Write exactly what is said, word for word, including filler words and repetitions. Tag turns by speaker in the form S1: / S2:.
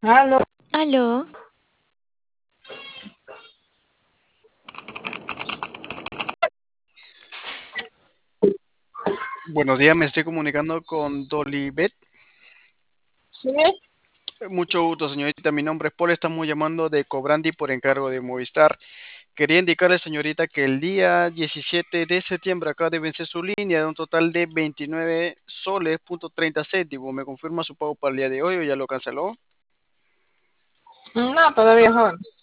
S1: Aló.
S2: Aló,
S3: Buenos días, me estoy comunicando con Dolibet.
S1: Sí,
S3: Mucho gusto, señorita. Mi nombre es Paul. Estamos llamando de Cobrandi por encargo de Movistar. Quería indicarle, señorita, que el día diecisiete de septiembre acaba de vencer su línea de un total de veintinueve soles punto treinta céntimos. ¿Me confirma su pago para el día de hoy o ya lo canceló?
S1: no, todavía joven.